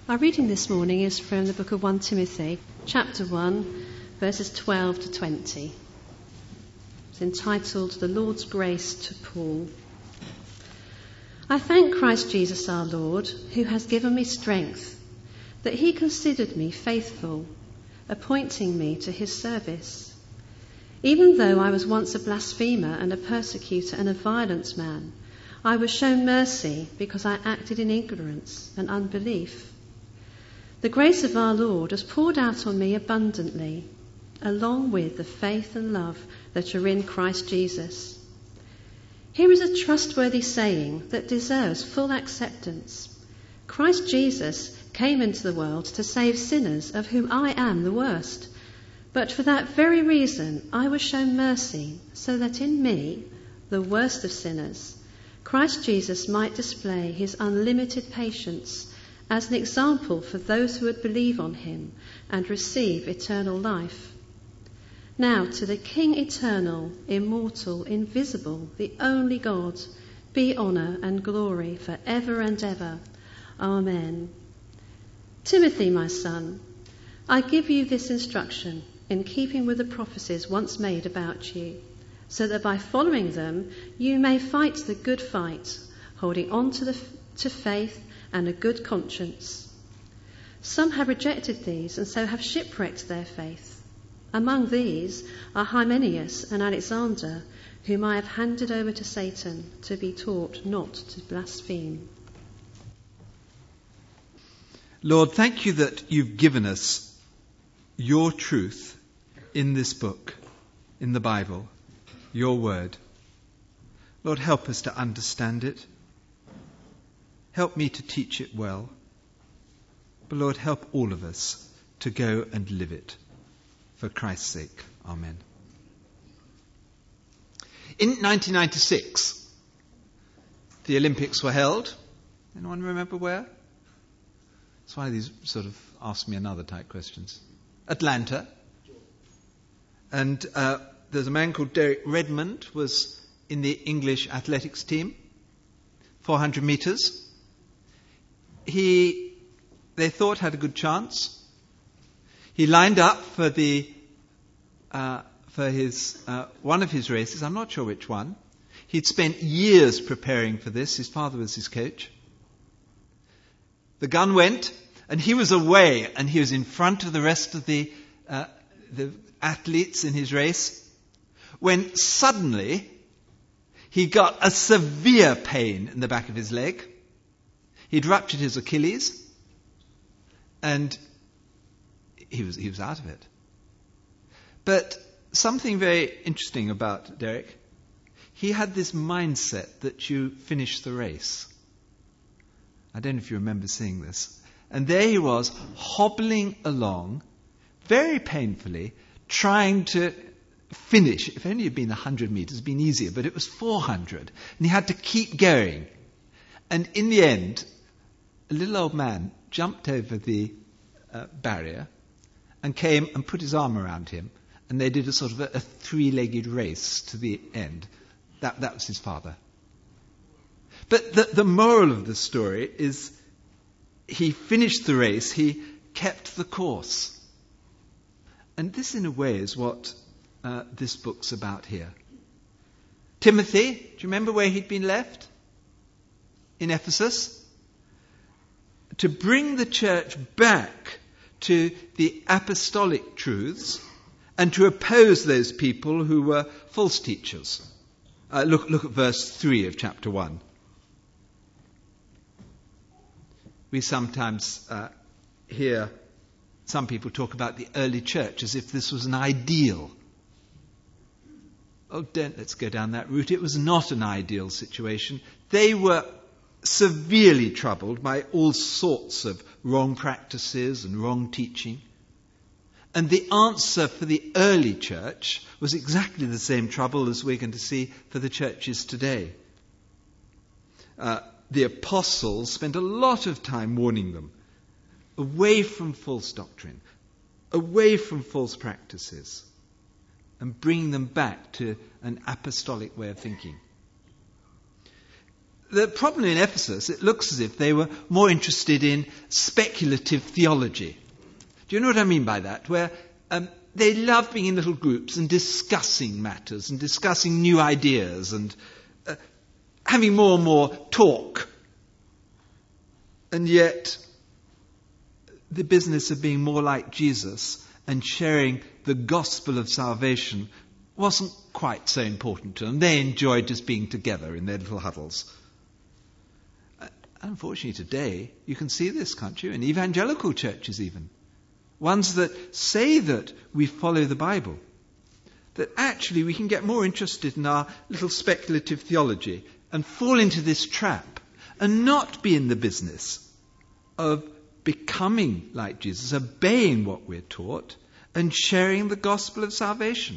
Our reading this morning is from the book of 1 Timothy, chapter 1, verses 12 to 20. It's entitled, The Lord's Grace to Paul. I thank Christ Jesus our Lord, who has given me strength, that he considered me faithful, appointing me to his service. Even though I was once a blasphemer and a persecutor and a violent man, I was shown mercy because I acted in ignorance and unbelief. The grace of our Lord has poured out on me abundantly, along with the faith and love that are in Christ Jesus. Here is a trustworthy saying that deserves full acceptance. Christ Jesus came into the world to save sinners, of whom I am the worst. But for that very reason I was shown mercy, so that in me, the worst of sinners, Christ Jesus might display his unlimited patience as an example for those who would believe on him and receive eternal life. Now to the King eternal, immortal, invisible, the only God, be honour and glory for ever and ever. Amen. Timothy, my son, I give you this instruction in keeping with the prophecies once made about you, so that by following them you may fight the good fight, holding on to faith and a good conscience. Some have rejected these and so have shipwrecked their faith. Among these are Hymenaeus and Alexander, whom I have handed over to Satan to be taught not to blaspheme. Lord, thank you that you've given us your truth in this book, in the Bible, your word. Lord, help us to understand it. Help me to teach it well. But Lord, help all of us to go and live it. For Christ's sake. Amen. In 1996, the Olympics were held. Anyone remember where? That's why these sort of ask me another type questions. Atlanta. And there's a man called Derek Redmond was in the English athletics team. 400 metres. They thought had a good chance. He lined up for his one of his races. I'm not sure which one. He'd spent years preparing for this. His father was his coach. The gun went, and he was away, and he was in front of the rest of the athletes in his race, when suddenly he got a severe pain in the back of his leg. He'd ruptured his Achilles, and he was out of it. But something very interesting about Derek, he had this mindset that you finish the race. I don't know if you remember seeing this. And there he was, hobbling along, very painfully, trying to finish. If only it had been 100 metres, it would have been easier, but it was 400. And he had to keep going. And in the end, a little old man jumped over the barrier and came and put his arm around him. And they did a sort of a three-legged race to the end. That was his father. But the moral of the story is he finished the race, he kept the course. And this, in a way, is what this book's about here. Timothy, do you remember where he'd been left? In Ephesus? To bring the church back to the apostolic truths and to oppose those people who were false teachers. Look at verse 3 of chapter 1. We sometimes hear some people talk about the early church as if this was an ideal. Oh, let's go down that route. It was not an ideal situation. They were severely troubled by all sorts of wrong practices and wrong teaching. And the answer for the early church was exactly the same trouble as we're going to see for the churches today. The apostles spent a lot of time warning them away from false doctrine, away from false practices, and bringing them back to an apostolic way of thinking. the problem in Ephesus, it looks as if they were more interested in speculative theology. Do you know what I mean by that? Where they love being in little groups and discussing matters and discussing new ideas and having more and more talk. And yet, the business of being more like Jesus and sharing the gospel of salvation wasn't quite so important to them. They enjoyed just being together in their little huddles. Unfortunately, today, you can see this, can't you? In evangelical churches even. Ones that say that we follow the Bible. That actually we can get more interested in our little speculative theology and fall into this trap and not be in the business of becoming like Jesus, obeying what we're taught and sharing the gospel of salvation.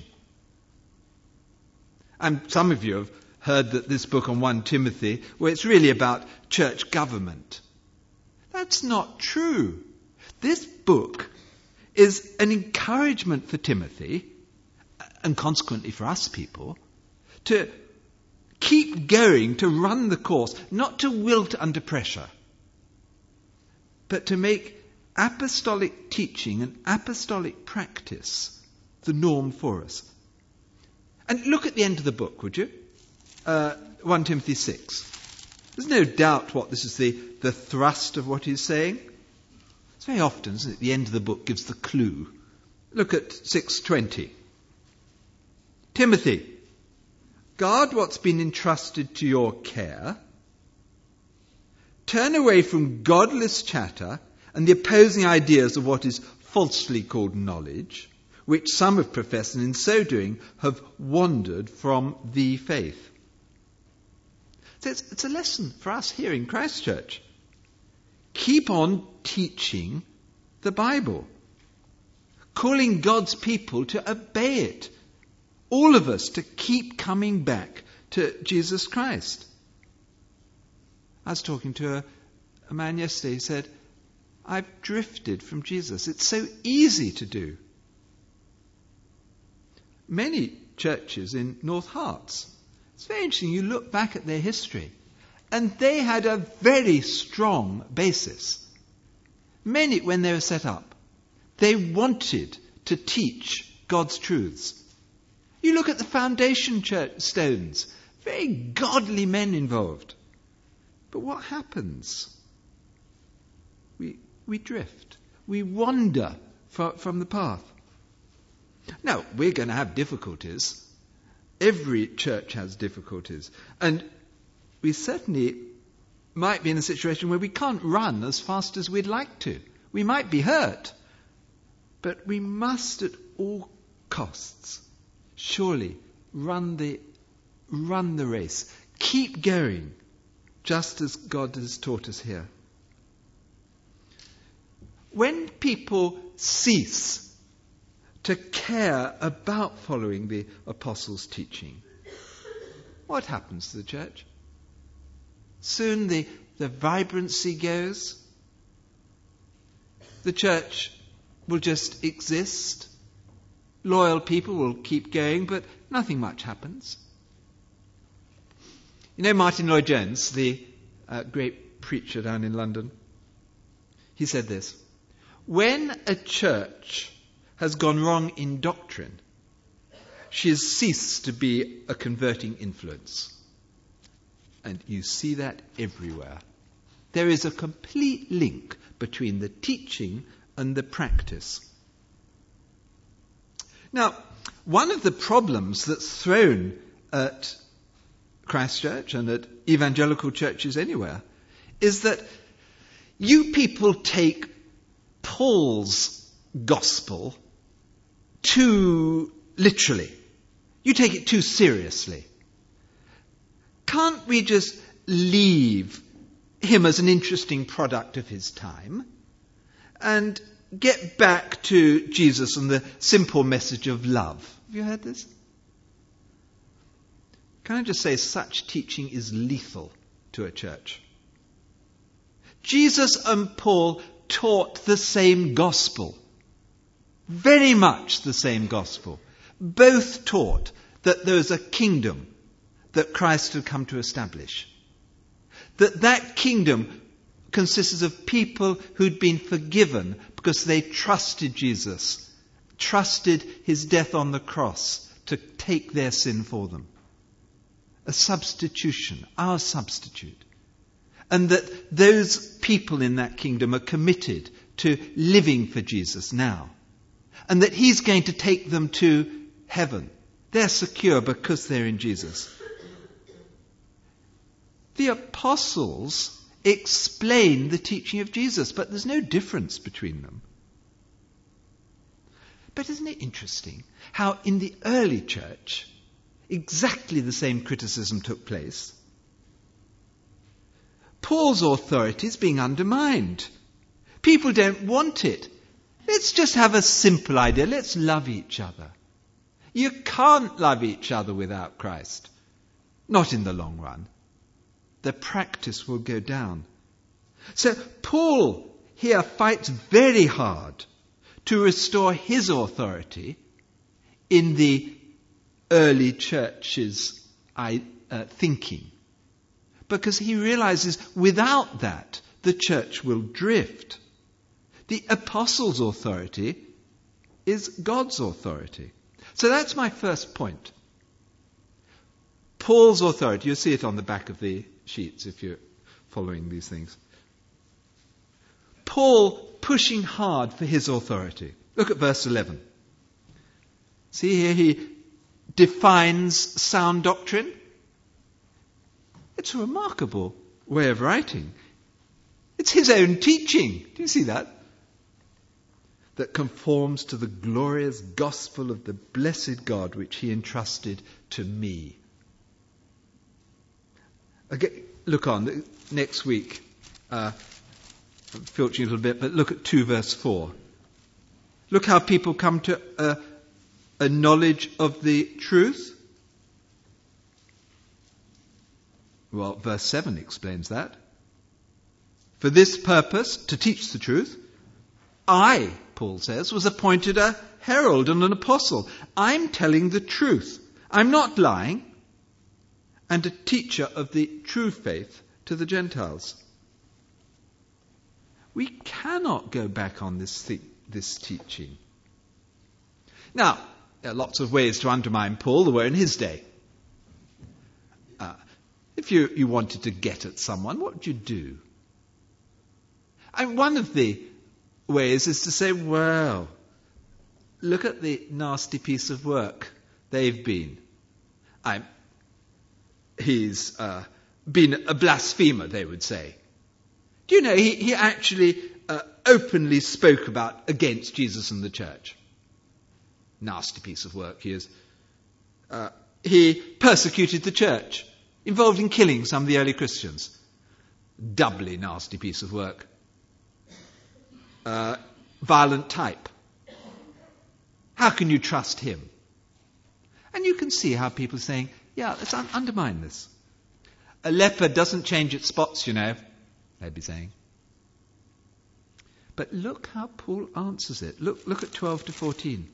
And some of you have heard that this book on 1 Timothy, where it's really about church government. That's not true. This book is an encouragement for Timothy, and consequently for us people, to keep going, to run the course, not to wilt under pressure, but to make apostolic teaching and apostolic practice the norm for us. And look at the end of the book, would you? 1 Timothy 6. There's no doubt what this is the thrust of what he's saying. It's very often, isn't it, the end of the book gives the clue. Look at 6:20. Timothy, guard what's been entrusted to your care. Turn away from godless chatter and the opposing ideas of what is falsely called knowledge, which some have professed, and in so doing have wandered from the faith. So it's a lesson for us here in Christ Church. Keep on teaching the Bible, calling God's people to obey it. All of us to keep coming back to Jesus Christ. I was talking to a man yesterday. He said, I've drifted from Jesus. It's so easy to do. Many churches in North Harts, it's very interesting, you look back at their history, and they had a very strong basis. Many, when they were set up, they wanted to teach God's truths. You look at the foundation church stones, very godly men involved. But what happens? We drift. We wander from the path. Now, we're going to have difficulties. Every church has difficulties. And we certainly might be in a situation where we can't run as fast as we'd like to. We might be hurt. But we must at all costs surely run the race. Keep going, just as God has taught us here. When people cease to care about following the apostles' teaching, what happens to the church? Soon the vibrancy goes. The church will just exist. Loyal people will keep going, but nothing much happens. You know Martin Lloyd-Jones, the great preacher down in London? He said this: when a church has gone wrong in doctrine, she has ceased to be a converting influence. And you see that everywhere. There is a complete link between the teaching and the practice. Now, one of the problems that's thrown at Christ Church and at evangelical churches anywhere is that you people take Paul's gospel too literally. You take it too seriously. Can't we just leave him as an interesting product of his time and get back to Jesus and the simple message of love? Have you heard this? Can I just say, such teaching is lethal to a church. Jesus and Paul taught the same gospel. Very much the same gospel. Both taught that there was a kingdom that Christ had come to establish. That kingdom consists of people who'd been forgiven because they trusted Jesus, trusted his death on the cross to take their sin for them. A substitution, our substitute. And that those people in that kingdom are committed to living for Jesus now. And that he's going to take them to heaven. They're secure because they're in Jesus. The apostles explain the teaching of Jesus, but there's no difference between them. But isn't it interesting how in the early church exactly the same criticism took place? Paul's authority is being undermined. People don't want it. Let's just have a simple idea. Let's love each other. You can't love each other without Christ. Not in the long run. The practice will go down. So Paul here fights very hard to restore his authority in the early church's thinking. Because he realizes without that, the church will drift. The apostles' authority is God's authority. So that's my first point. Paul's authority, you'll see it on the back of the sheets if you're following these things. Paul pushing hard for his authority. Look at verse 11. See here he defines sound doctrine. It's a remarkable way of writing. It's his own teaching. Do you see that? That conforms to the glorious gospel of the blessed God which he entrusted to me. Okay, look on. Next week, I'm filtering a little bit, but look at 2 verse 4. Look how people come to a knowledge of the truth. Well, verse 7 explains that. For this purpose, to teach the truth, I, Paul says, was appointed a herald and an apostle. I'm telling the truth. I'm not lying. And a teacher of the true faith to the Gentiles. We cannot go back on this teaching. Now, there are lots of ways to undermine Paul. There were in his day. If you wanted to get at someone, what would you do? And one of the ways is to say, well, look at the nasty piece of work they've been. He's been a blasphemer, they would say. Do you know, he actually openly spoke against Jesus and the church. Nasty piece of work he is. He persecuted the church, involved in killing some of the early Christians. Doubly nasty piece of work. Violent type. How can you trust him? And you can see how people are saying, yeah, let's undermine this. A leopard doesn't change its spots, you know, they'd be saying. But look how Paul answers it. Look at 12 to 14.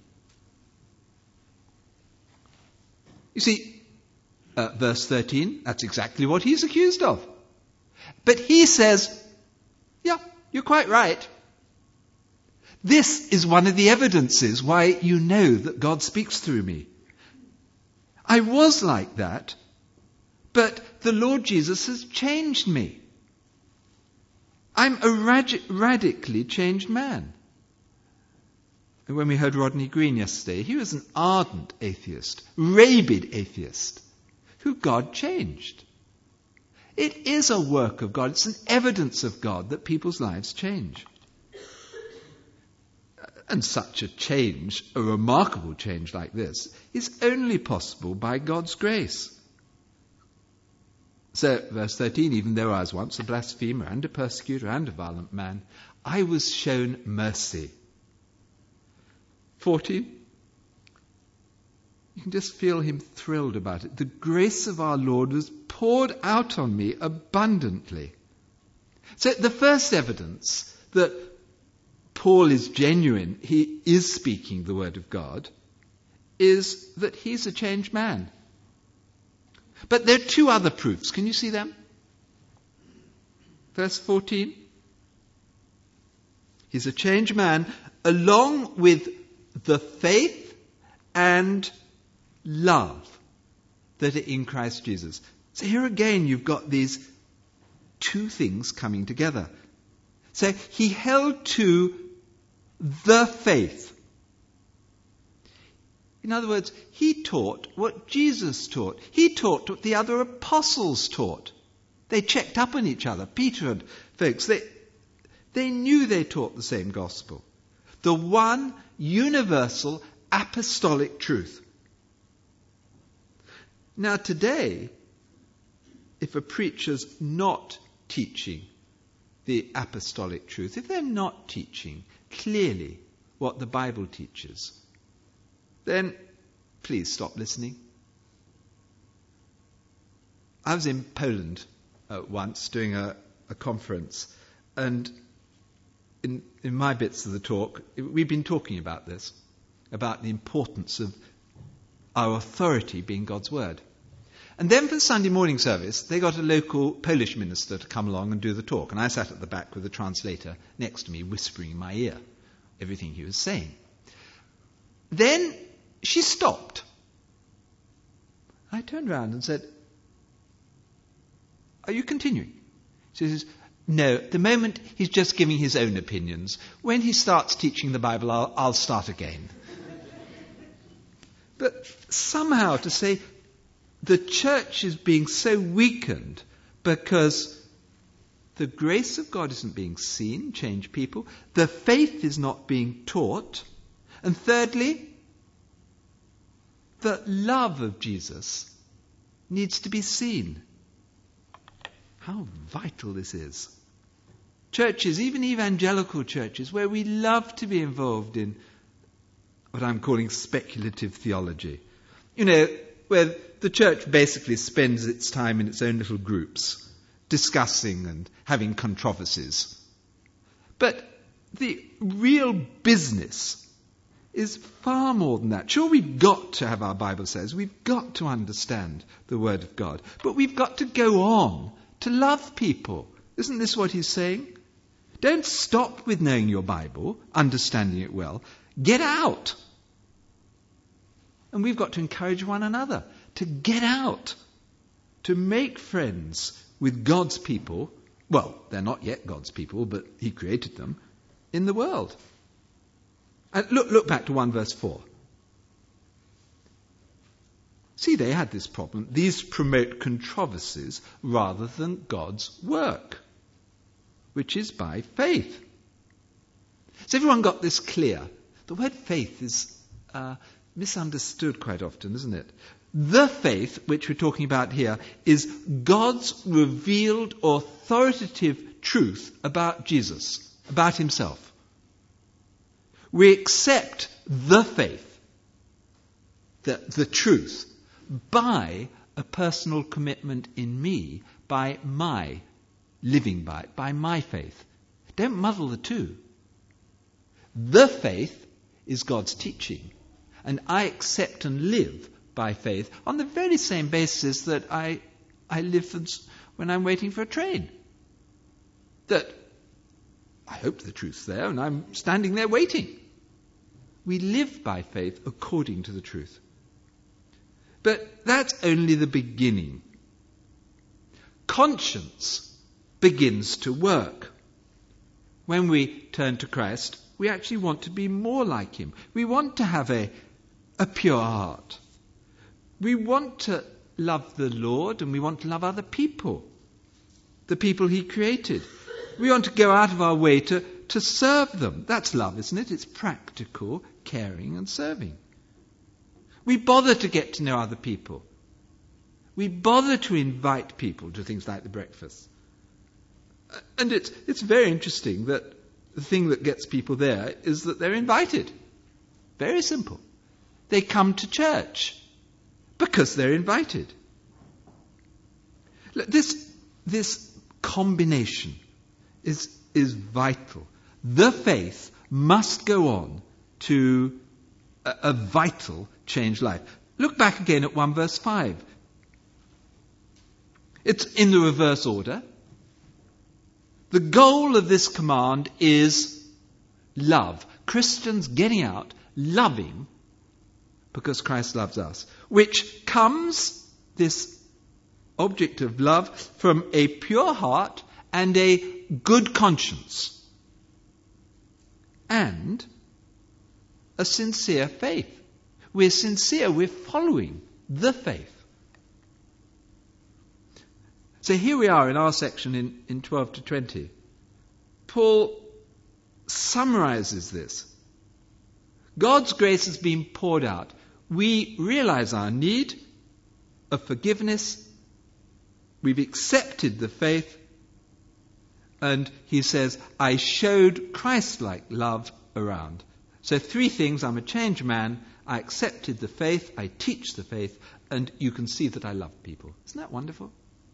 You see, verse 13, that's exactly what he's accused of. But he says, yeah, you're quite right. This is one of the evidences why you know that God speaks through me. I was like that, but the Lord Jesus has changed me. I'm a radically changed man. And when we heard Rodney Green yesterday, he was an ardent atheist, rabid atheist, who God changed. It is a work of God. It's an evidence of God that people's lives change. And such a change, a remarkable change like this, is only possible by God's grace. So, verse 13, even though I was once a blasphemer and a persecutor and a violent man, I was shown mercy. 14, you can just feel him thrilled about it. The grace of our Lord was poured out on me abundantly. So the first evidence that Paul is genuine, he is speaking the word of God, is that he's a changed man. But there are two other proofs. Can you see them? Verse 14. He's a changed man along with the faith and love that are in Christ Jesus. So here again you've got these two things coming together. So he held to the faith. In other words, he taught what Jesus taught. He taught what the other apostles taught. They checked up on each other. Peter and folks, they knew they taught the same gospel. The one universal apostolic truth. Now today, if a preacher's not teaching the apostolic truth, if they're not teaching clearly what the Bible teaches, then please stop listening. I was in Poland once doing a conference, and in my bits of the talk, we've been talking about this, about the importance of our authority being God's word. And then for the Sunday morning service, they got a local Polish minister to come along and do the talk. And I sat at the back with a translator next to me, whispering in my ear everything he was saying. Then she stopped. I turned around and said, "Are you continuing?" She says, "No, at the moment he's just giving his own opinions. When he starts teaching the Bible, I'll start again." But somehow to say the church is being so weakened because the grace of God isn't being seen, change people, the faith is not being taught, and thirdly, the love of Jesus needs to be seen. How vital this is. Churches, even evangelical churches, where we love to be involved in what I'm calling speculative theology. You know, where the church basically spends its time in its own little groups, discussing and having controversies. But the real business is far more than that. Sure, we've got to have our Bible says, we've got to understand the Word of God, but we've got to go on to love people. Isn't this what he's saying? Don't stop with knowing your Bible, understanding it well. Get out. And we've got to encourage one another to get out, to make friends with God's people. Well, they're not yet God's people, but he created them in the world. And look back to 1 verse 4. See, they had this problem. These promote controversies rather than God's work, which is by faith. Has everyone got this clear? The word faith is misunderstood quite often, isn't it? The faith, which we're talking about here, is God's revealed authoritative truth about Jesus, about himself. We accept the faith, the truth, by a personal commitment in me, by my living by it, by my faith. Don't muddle the two. The faith is God's teaching, and I accept and live by faith on the very same basis that I live when I'm waiting for a train. That I hope the truth's there and I'm standing there waiting. We live by faith according to the truth. But that's only the beginning. Conscience begins to work. When we turn to Christ, we actually want to be more like him. We want to have a pure heart. We want to love the Lord and we want to love other people, the people he created. We want to go out of our way to serve them. That's love, isn't it? It's practical, caring and serving. We bother to get to know other people. We bother to invite people to things like the breakfast. And it's very interesting that the thing that gets people there is that they're invited. Very simple. They come to church because they're invited. Look, this combination is vital. The faith must go on to a vital changed life. Look back again at 1 verse 5. It's in the reverse order. The goal of this command is love. Christians getting out, loving, because Christ loves us. Which comes, this object of love, from a pure heart and a good conscience. And a sincere faith. We're sincere, we're following the faith. So here we are in our section in 12 to 20. Paul summarizes this. God's grace has been poured out. We realize our need of forgiveness. We've accepted the faith. And he says, I showed Christ-like love around. So 3 things. I'm a changed man. I accepted the faith. I teach the faith. And you can see that I love people. Isn't that wonderful?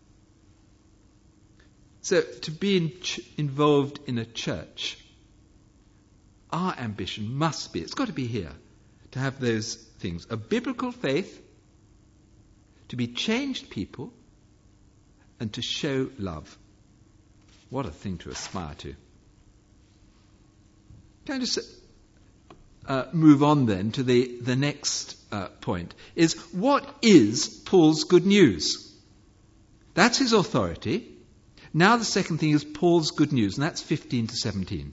So to be involved in a church, our ambition must be, it's got to be here, to have those things. A biblical faith, to be changed people, and to show love. What a thing to aspire to. Can I just move on then to the next point, is what is Paul's good news? That's his authority. Now the second thing is Paul's good news, and that's 15 to 17.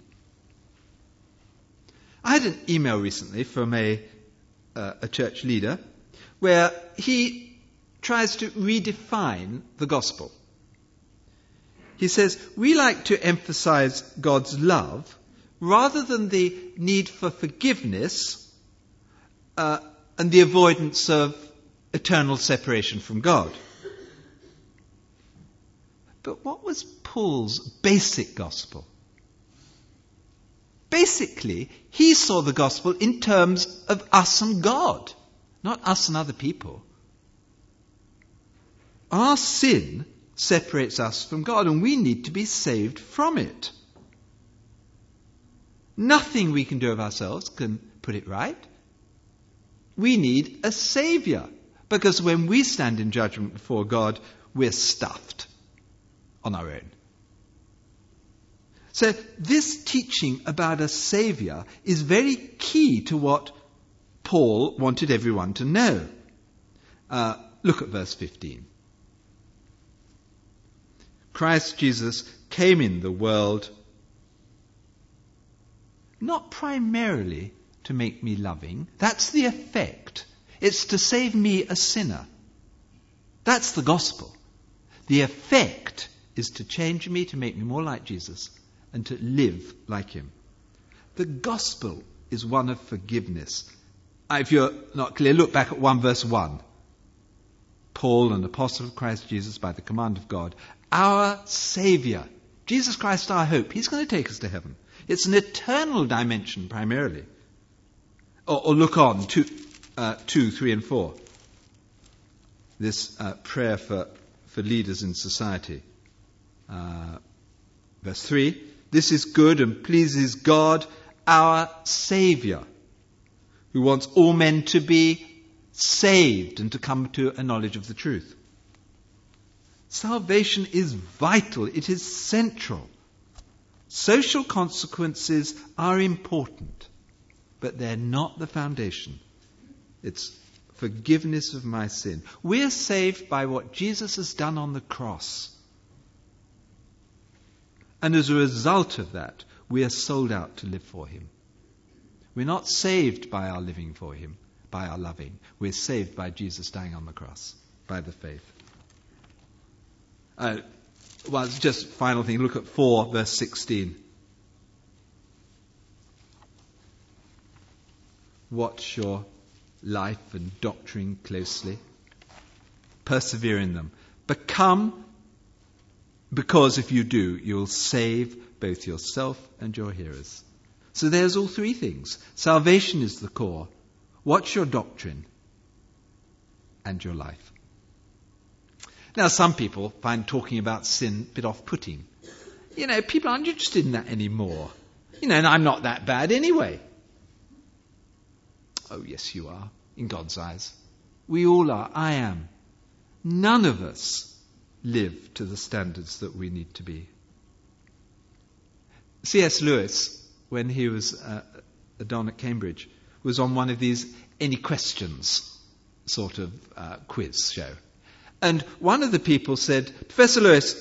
I had an email recently from a church leader where he tries to redefine the gospel. He says, we like to emphasize God's love rather than the need for forgiveness and the avoidance of eternal separation from God. But what was Paul's basic gospel? Basically, he saw the gospel in terms of us and God, not us and other people. Our sin separates us from God, and we need to be saved from it. Nothing we can do of ourselves can put it right. We need a Saviour, because when we stand in judgment before God, we're stuffed on our own. So this teaching about a Saviour is very key to what Paul wanted everyone to know. Look at verse 15. Christ Jesus came in the world not primarily to make me loving. That's the effect. It's to save me a sinner. That's the gospel. The effect is to change me, to make me more like Jesus, and to live like him. The gospel is one of forgiveness. If you're not clear, look back at 1 verse 1. Paul, an apostle of Christ Jesus, by the command of God, our Saviour, Jesus Christ our hope. He's going to take us to heaven. It's an eternal dimension primarily. Or look on, 2, 3 and 4. This prayer for leaders in society. Verse 3, this is good and pleases God, our Saviour, who wants all men to be saved and to come to a knowledge of the truth. Salvation is vital. It is central. Social consequences are important, but they're not the foundation. It's forgiveness of my sin. We're saved by what Jesus has done on the cross. And as a result of that, we are sold out to live for him. We're not saved by our living for him, by our loving. We're saved by Jesus dying on the cross, by the faith. Well, it's just final thing. Look at 4, verse 16. Watch your life and doctrine closely. Persevere in them. Because if you do, you'll save both yourself and your hearers. So there's all 3 things. Salvation is the core. Watch your doctrine and your life. Now, some people find talking about sin a bit off-putting. People aren't interested in that anymore. And I'm not that bad anyway. Oh, yes, you are, in God's eyes. We all are. I am. None of us live to the standards that we need to be. C.S. Lewis, when he was a Don at Cambridge, was on one of these any questions sort of quiz show. And one of the people said, Professor Lewis,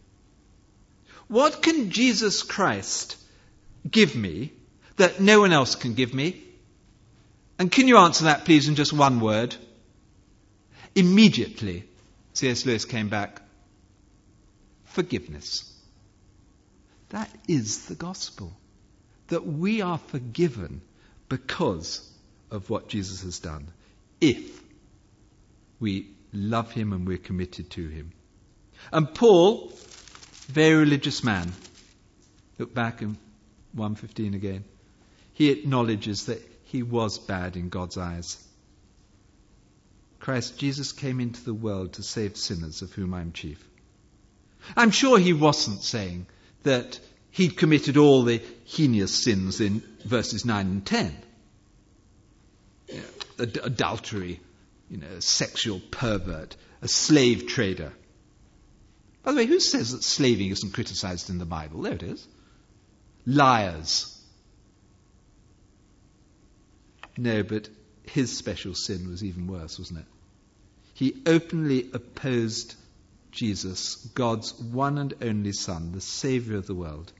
what can Jesus Christ give me that no one else can give me? And can you answer that, please, in just one word? Immediately, C.S. Lewis came back, forgiveness. That is the gospel, that we are forgiven because of what Jesus has done, if we love him and we're committed to him. And Paul, very religious man, look back in 1:15 again, he acknowledges that he was bad in God's eyes. Christ Jesus came into the world to save sinners, of whom I'm chief. I'm sure he wasn't saying that he'd committed all the heinous sins in verses 9 and 10. Adultery, a sexual pervert, a slave trader. By the way, who says that slaving isn't criticized in the Bible? There it is. Liars. No, but his special sin was even worse, wasn't it? He openly opposed Jesus, God's one and only Son, the Saviour of the world.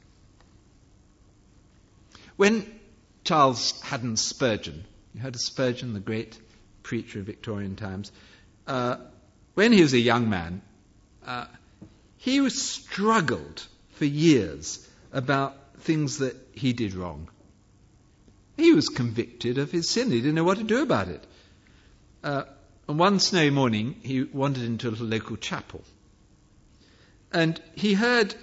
When Charles Haddon Spurgeon, you heard of Spurgeon, the great preacher of Victorian times, when he was a young man, he struggled for years about things that he did wrong. He was convicted of his sin. He didn't know what to do about it. On one snowy morning, he wandered into a little local chapel. And he heard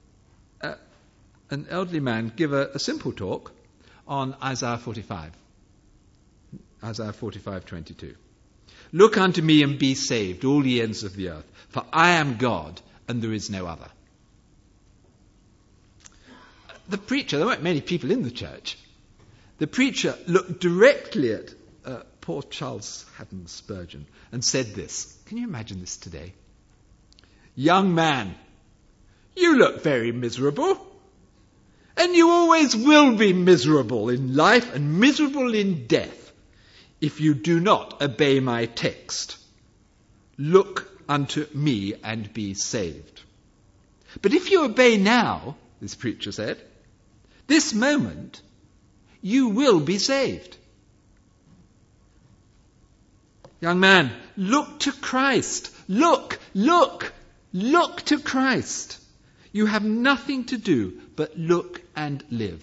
an elderly man give a simple talk on Isaiah 45. Isaiah 45:22. Look unto me and be saved, all ye ends of the earth, for I am God and there is no other. The preacher, there weren't many people in the church, the preacher looked directly at poor Charles Haddon Spurgeon and said this. Can you imagine this today? Young man, you look very miserable. And you always will be miserable in life and miserable in death if you do not obey my text. Look unto me and be saved. But if you obey now, this preacher said, this moment, you will be saved. Young man, look to Christ. Look to Christ. You have nothing to do but look and live.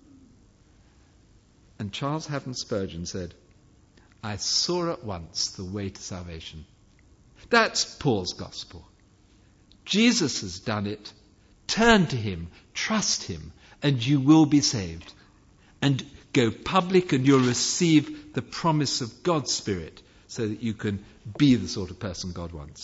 And Charles Haddon Spurgeon said, I saw at once the way to salvation. That's Paul's gospel. Jesus has done it. Turn to him, trust him, and you will be saved. And go public and you'll receive the promise of God's Spirit so that you can be the sort of person God wants.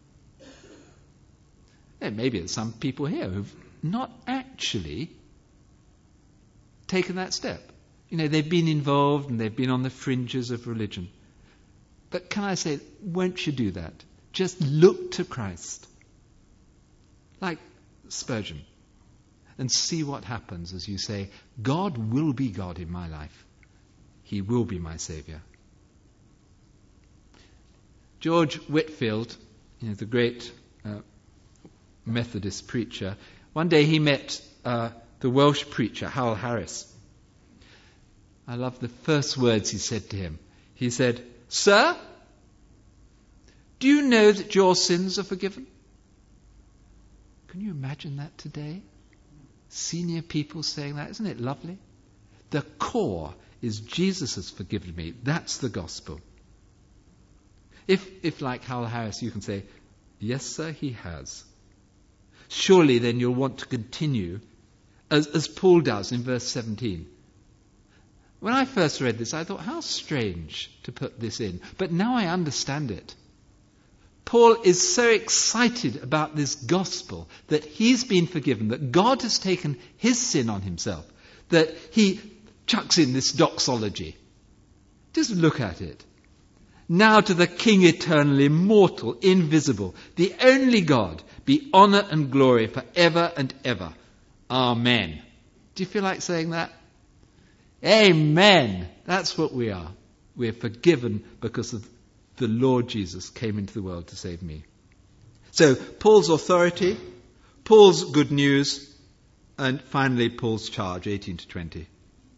And maybe there's some people here who've not actually taken that step. They've been involved and they've been on the fringes of religion. But can I say, won't you do that? Just look to Christ. Like Spurgeon. And see what happens as you say, God will be God in my life. He will be my Saviour. George Whitefield, the great Methodist preacher, one day he met the Welsh preacher, Howell Harris. I love the first words he said to him. He said, Sir, do you know that your sins are forgiven? Can you imagine that today? Senior people saying that, isn't it lovely? The core is Jesus has forgiven me. That's the gospel. If like Howell Harris, you can say, yes, sir, he has. Surely then you'll want to continue, as Paul does in verse 17. When I first read this, I thought, how strange to put this in. But now I understand it. Paul is so excited about this gospel that he's been forgiven, that God has taken his sin on himself, that he chucks in this doxology. Just look at it. Now to the King eternal, immortal, invisible, the only God, be honour and glory forever and ever. Amen. Do you feel like saying that? Amen. That's what we are. We're forgiven because of the Lord Jesus came into the world to save me. So, Paul's authority, Paul's good news, and finally Paul's charge, 18 to 20.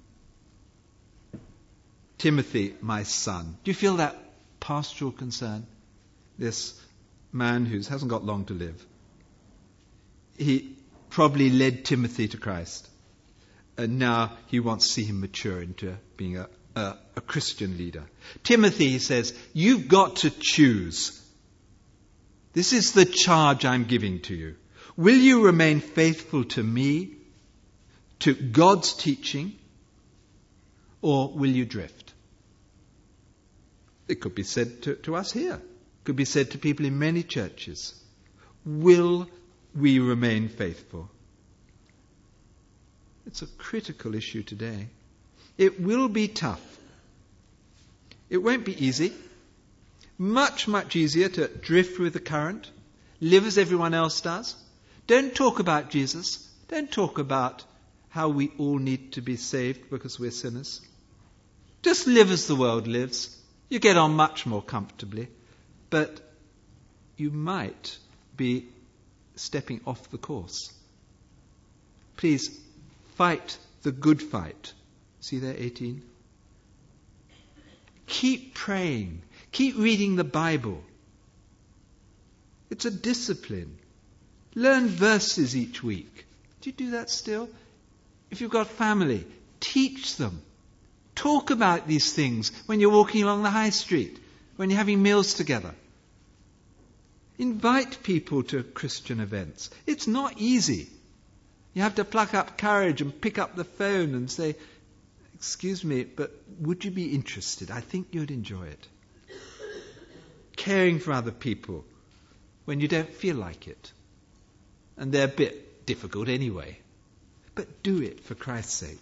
Timothy, my son. Do you feel that pastoral concern? This man who hasn't got long to live. He probably led Timothy to Christ. And now he wants to see him mature into being a Christian leader. Timothy, he says, you've got to choose. This is the charge I'm giving to you. Will you remain faithful to me, to God's teaching, or will you drift? It could be said to us here. It could be said to people in many churches. Will we remain faithful? It's a critical issue today. It will be tough. It won't be easy. Much, much easier to drift with the current, live as everyone else does. Don't talk about Jesus. Don't talk about how we all need to be saved because we're sinners. Just live as the world lives. You get on much more comfortably. But you might be stepping off the course. Please fight the good fight. See there, 18? Keep praying. Keep reading the Bible. It's a discipline. Learn verses each week. Do you do that still? If you've got family, teach them. Talk about these things when you're walking along the high street, when you're having meals together. Invite people to Christian events. It's not easy. You have to pluck up courage and pick up the phone and say, excuse me, but would you be interested? I think you'd enjoy it. Caring for other people when you don't feel like it. And they're a bit difficult anyway. But do it for Christ's sake.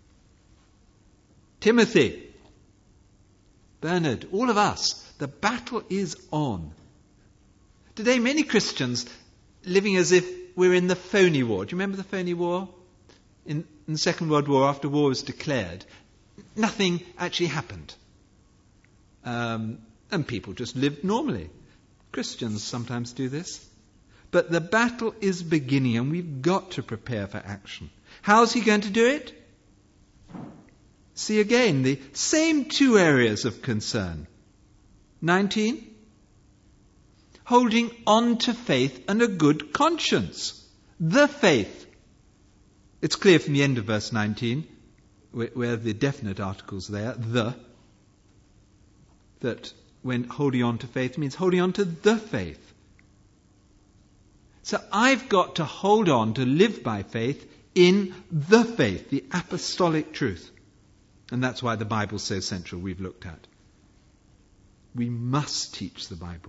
Timothy, Bernard, all of us, the battle is on. Today, many Christians living as if we're in the phony war. Do you remember the phony war? In the Second World War, after war was declared, nothing actually happened. And people just lived normally. Christians sometimes do this. But the battle is beginning and we've got to prepare for action. How's he going to do it? See again, the same two areas of concern. 19. Holding on to faith and a good conscience. The faith. It's clear from the end of verse 19, where the definite article's there, that when holding on to faith means holding on to the faith. So I've got to hold on to live by faith in the faith, the apostolic truth. And that's why the Bible's so central, we've looked at. We must teach the Bible.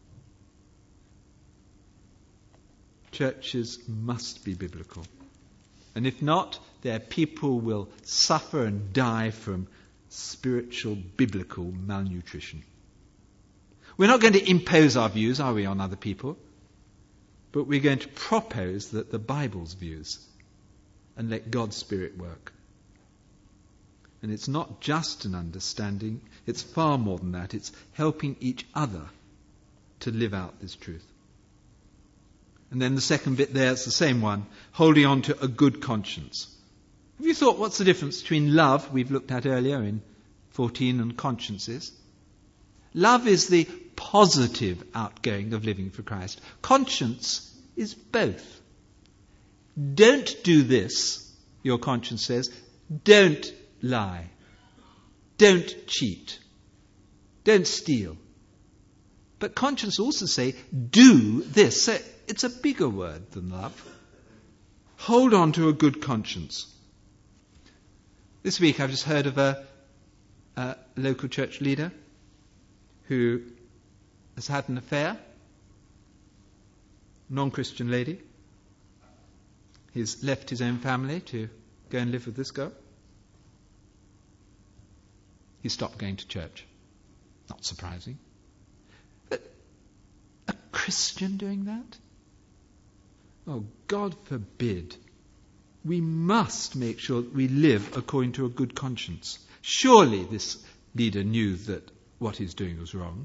Churches must be biblical. And if not, their people will suffer and die from spiritual, biblical malnutrition. We're not going to impose our views, are we, on other people? But we're going to propose the Bible's views and let God's Spirit work. And it's not just an understanding, it's far more than that. It's helping each other to live out this truth. And then the second bit there, it's the same one, holding on to a good conscience. Have you thought what's the difference between love, we've looked at earlier in 14, and consciences? Love is the positive outgoing of living for Christ. Conscience is both. Don't do this, your conscience says. Don't lie. Don't cheat. Don't steal. But conscience also say, do this. So it's a bigger word than love. Hold on to a good conscience. This week I've just heard of a local church leader who has had an affair, non-Christian lady. He's left his own family to go and live with this girl. He stopped going to church. Not surprising. But a Christian doing that? Oh, God forbid. we must make sure that we live according to a good conscience. Surely this leader knew that what he's doing was wrong.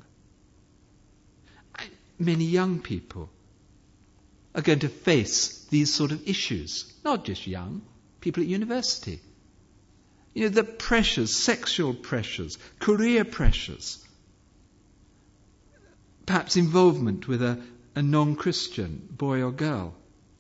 Many young people are going to face these sort of issues. Not just young, people at university. The pressures, sexual pressures, career pressures. Perhaps involvement with a non-Christian boy or girl.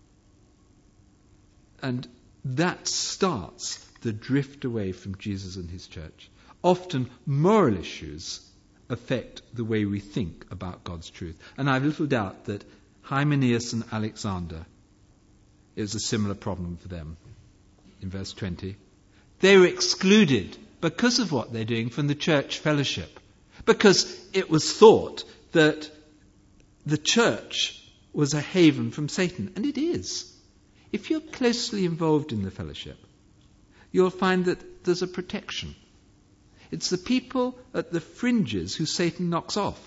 And that starts the drift away from Jesus and his church. Often moral issues affect the way we think about God's truth. And I have little doubt that Hymenaeus and Alexander, it was a similar problem for them. In verse 20, they were excluded because of what they're doing from the church fellowship. Because it was thought that the church was a haven from Satan. And it is. If you're closely involved in the fellowship, you'll find that there's a protection. It's the people at the fringes who Satan knocks off.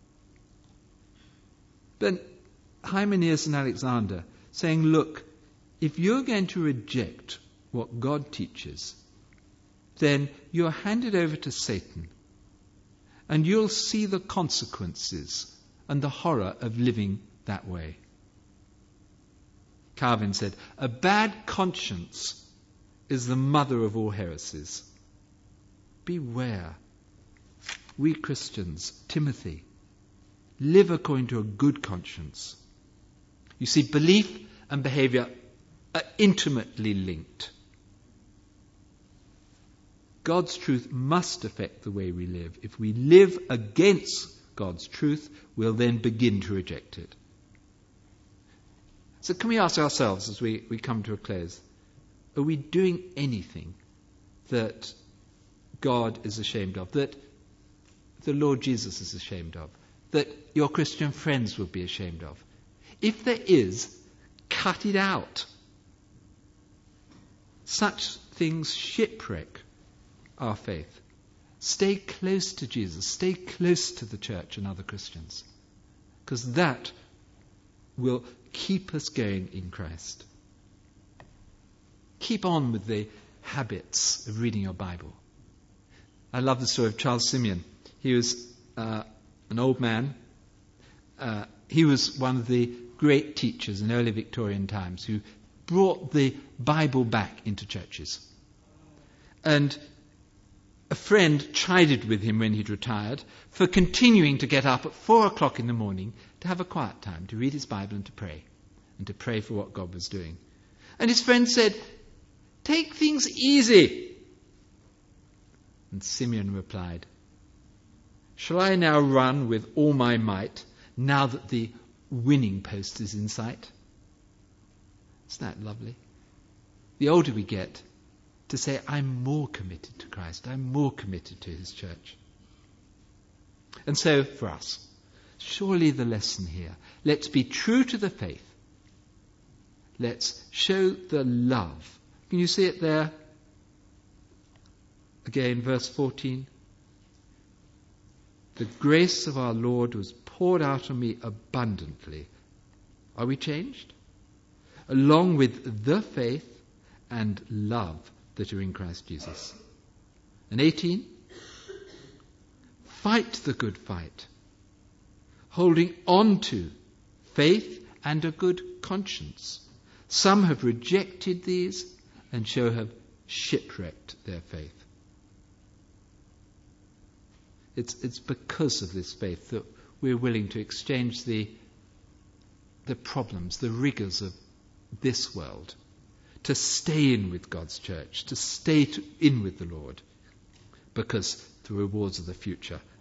But Hymenaeus and Alexander saying, look, if you're going to reject what God teaches, then you're handed over to Satan, and you'll see the consequences and the horror of living that way. Calvin said, a bad conscience is the mother of all heresies. Beware. We Christians, Timothy, live according to a good conscience. You see, belief and behavior are intimately linked. God's truth must affect the way we live. If we live against God's truth, we'll then begin to reject it. So can we ask ourselves as we come to a close, are we doing anything that God is ashamed of, that the Lord Jesus is ashamed of, that your Christian friends would be ashamed of? If there is, cut it out. Such things shipwreck our faith. Stay close to Jesus. Stay close to the church and other Christians. Because that will keep us going in Christ. Keep on with the habits of reading your Bible. I love the story of Charles Simeon. He was an old man. He was one of the great teachers in early Victorian times who brought the Bible back into churches. And a friend chided with him when he'd retired for continuing to get up at 4 o'clock in the morning to have a quiet time, to read his Bible and to pray for what God was doing. And his friend said, take things easy. And Simeon replied, shall I now run with all my might now that the winning post is in sight? Isn't that lovely? The older we get, to say, I'm more committed to Christ. I'm more committed to his church. And so, for us, surely the lesson here, let's be true to the faith. Let's show the love. Can you see it there? Again, verse 14. The grace of our Lord was poured out on me abundantly. Are we changed? Along with the faith and love that are in Christ Jesus. And 18. Fight the good fight, holding on to faith and a good conscience. Some have rejected these and so have shipwrecked their faith. It's because of this faith that we're willing to exchange the problems, the rigors of this world, to stay in with God's church, to stay in with the Lord, because the rewards of the future